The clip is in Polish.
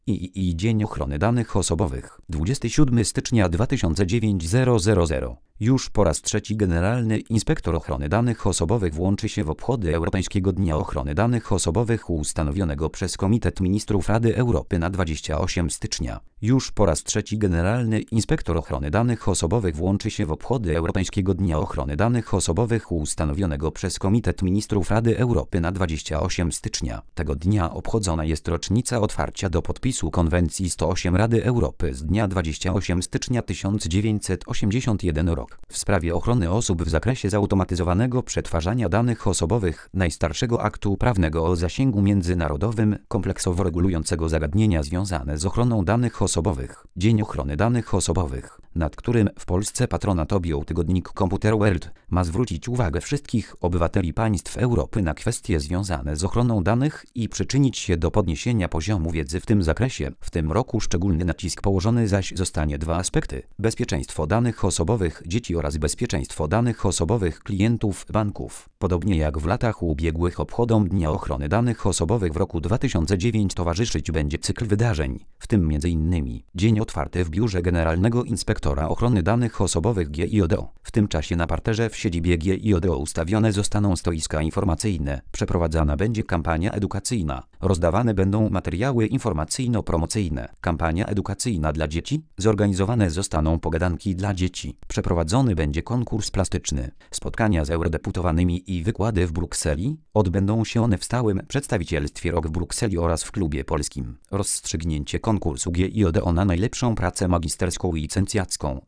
I Dzień Ochrony Danych Osobowych 27 stycznia 2009 000. Już po raz trzeci Generalny Inspektor Ochrony Danych Osobowych włączy się w obchody Europejskiego Dnia Ochrony Danych Osobowych ustanowionego przez Komitet Ministrów Rady Europy na 28 stycznia. Już po raz trzeci Generalny Inspektor Ochrony Danych Osobowych włączy się w obchody Europejskiego Dnia Ochrony Danych Osobowych ustanowionego przez Komitet Ministrów Rady Europy na 28 stycznia. Tego dnia obchodzona jest rocznica otwarcia do podpisu Konwencji 108 Rady Europy z dnia 28 stycznia 1981 rok w sprawie ochrony osób w zakresie zautomatyzowanego przetwarzania danych osobowych, najstarszego aktu prawnego o zasięgu międzynarodowym, kompleksowo regulującego zagadnienia związane z ochroną danych osobowych. Dzień Ochrony Danych Osobowych, nad którym w Polsce patronat objął tygodnik Computer World, ma zwrócić uwagę wszystkich obywateli państw Europy na kwestie związane z ochroną danych i przyczynić się do podniesienia poziomu wiedzy w tym zakresie. W tym roku szczególny nacisk położony zaś zostanie dwa aspekty: bezpieczeństwo danych osobowych dzieci oraz bezpieczeństwo danych osobowych klientów banków. Podobnie jak w latach ubiegłych obchodom Dnia Ochrony Danych Osobowych w roku 2009 towarzyszyć będzie cykl wydarzeń, w tym m.in. dzień otwarty w Biurze Generalnego Inspektora Ochrony Danych Osobowych GIODO. W tym czasie na parterze w siedzibie GIODO ustawione zostaną stoiska informacyjne, przeprowadzana będzie kampania edukacyjna, rozdawane będą materiały informacyjno-promocyjne. Kampania edukacyjna dla dzieci, zorganizowane zostaną pogadanki dla dzieci, przeprowadzony będzie konkurs plastyczny, spotkania z eurodeputowanymi i wykłady w Brukseli. Odbędą się one w stałym przedstawicielstwie ROK w Brukseli oraz w Klubie Polskim. Rozstrzygnięcie konkursu GIODO na najlepszą pracę magisterską i licencjacką